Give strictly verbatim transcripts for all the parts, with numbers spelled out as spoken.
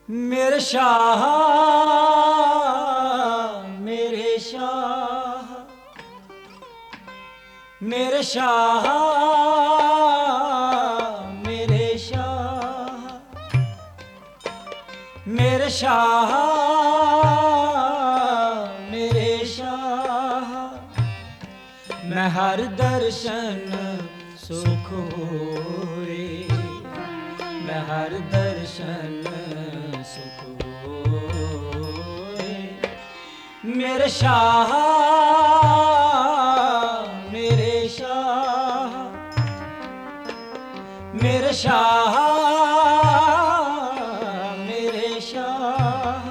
मेरे शाह मेरे शाह मेरे शाह मेरे शाह मेरे शाह मेरे शाह मैं हर दर्शन सुख होए, मैं हर दर्शन सुख होए। मेरे शाह मेरे शाह मेरे शाह मेरे शाह।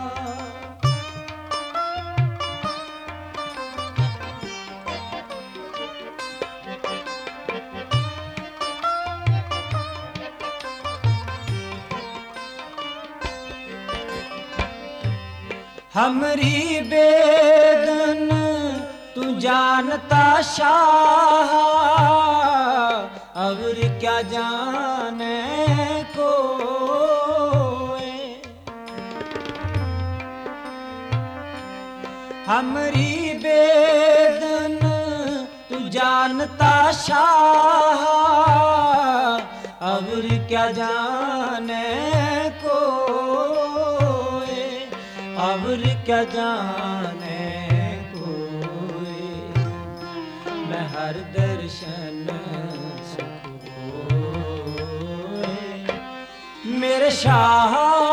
हमरी बेदन तू जानता शाह, और क्या जाने कोई। हमरी बेदन तू जानता शाह, और क्या जाने कोई, और क्या जाने कोई। मैं हर दर्शन सुख होए। मेरे शाह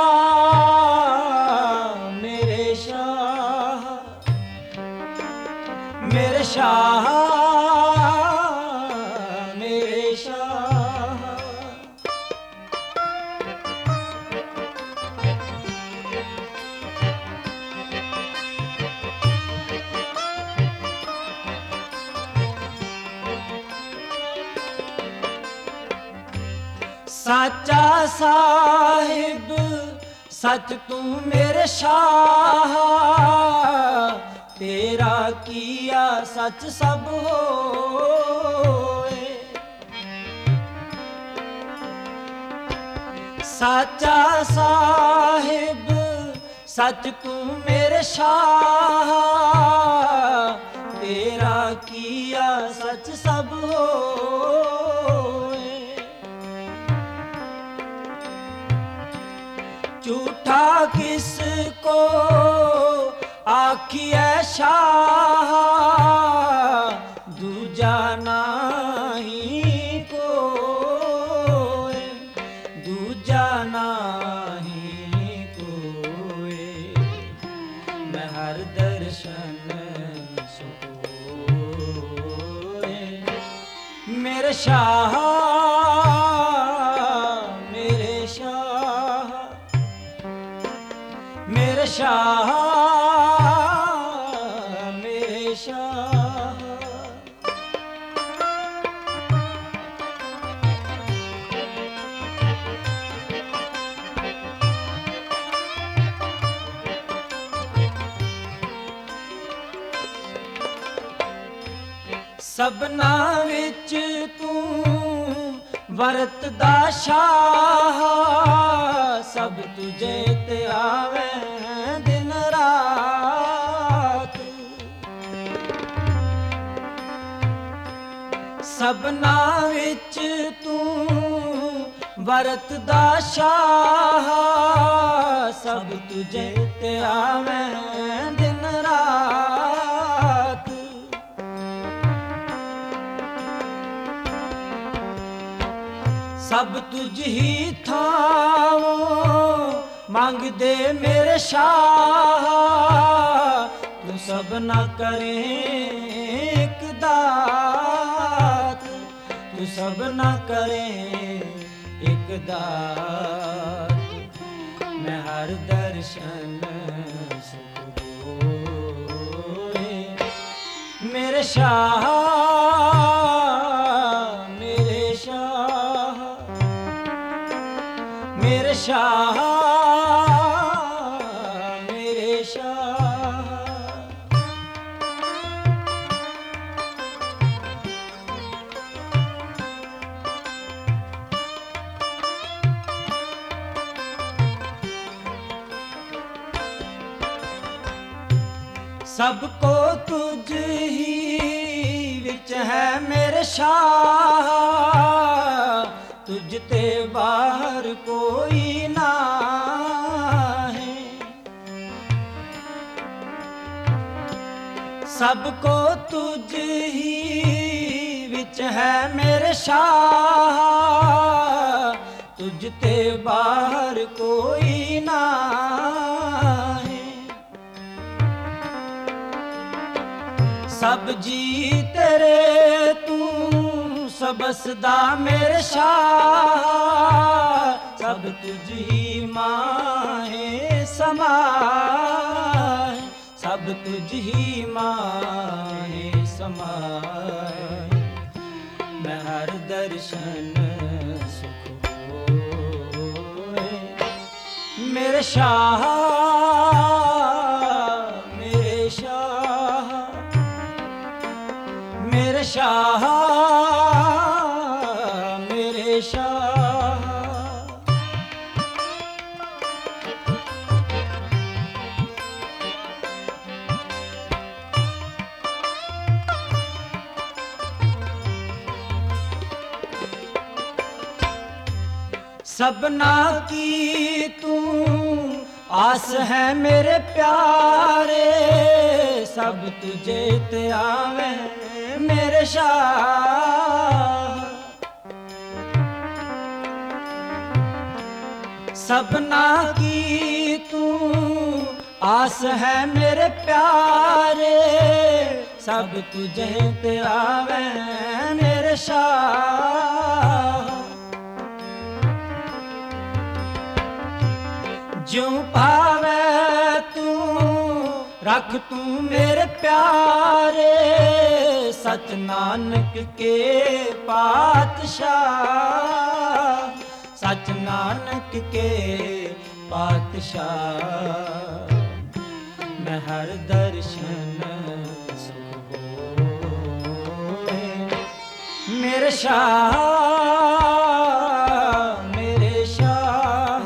मेरे शाह मेरे शाह मेरे शाह। साचा साहिब सच तू मेरे शाह, तेरा किया सच सब होए। साचा साहिब सच तू मेरे शाह, तेरा किया सच सब होए। झूठा किसको आखिए शाह, दूजा नाही कोई, दूजा नाही कोई। मैं हर दर्शन सुख होए। मेरे शाह मेरे शाह मेरे शाह मेरे शाह। सबना विच तू वरतदा शाह, सब तुझे ते आवे दिन रात। सबना विच तू वरतदा शाह, सब तुझे ते आवे दिन रात। सब तुझ ही थावो मांग दे मेरे शाह, तू सब ना करे एक दात, तू सब ना करे एक दात। मैं हर दर्शन सुख होए। मेरे शाह मेरे शाह मेरे शाह मेरे शाह। सबको तुझ ही विच है मेरे शाह, तुझ ते बाहर कोई ना है। सबको तुझ ही विच है मेरे शाह, तुझ ते बाहर कोई ना है। सब जी तेरे तू सबसदा मेरे शाह, सब तुझ ही माहे समाए, सब तुझ ही माहे समाए। मैं हर दर्शन सुख होए मेरे शाह, मेरे शाह, मेरे शाह, मेरे शाह। सबना की तू आस है मेरे प्यारे, सब तुझे ते आवे मेरे शाह। सबना की तू आस है मेरे प्यारे, सब तुझे ते आवे मेरे शाह। ज्यों पावे तू रख तू मेरे प्यारे, सच नानक के पातशाह, सच नानक के पातशाह। मैं हर दर्शन सुख होए मेरे शाह, मेरे शाह,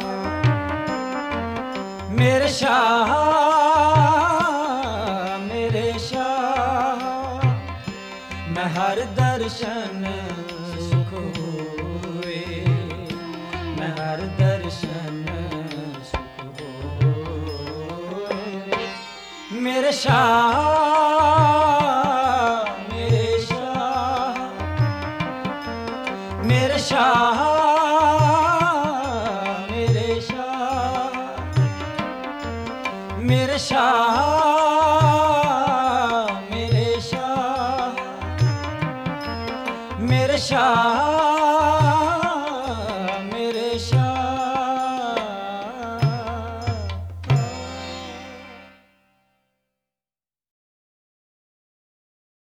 मेरे शाह, मेरे शाह। मैं हर दर्शन सुख होए, मैं हर दर्शन सुख होए मेरे शाह, मेरे शाह, मेरे शाह, मेरे शाह, मेरे शाह, मेरे शाह, मेरे शाह।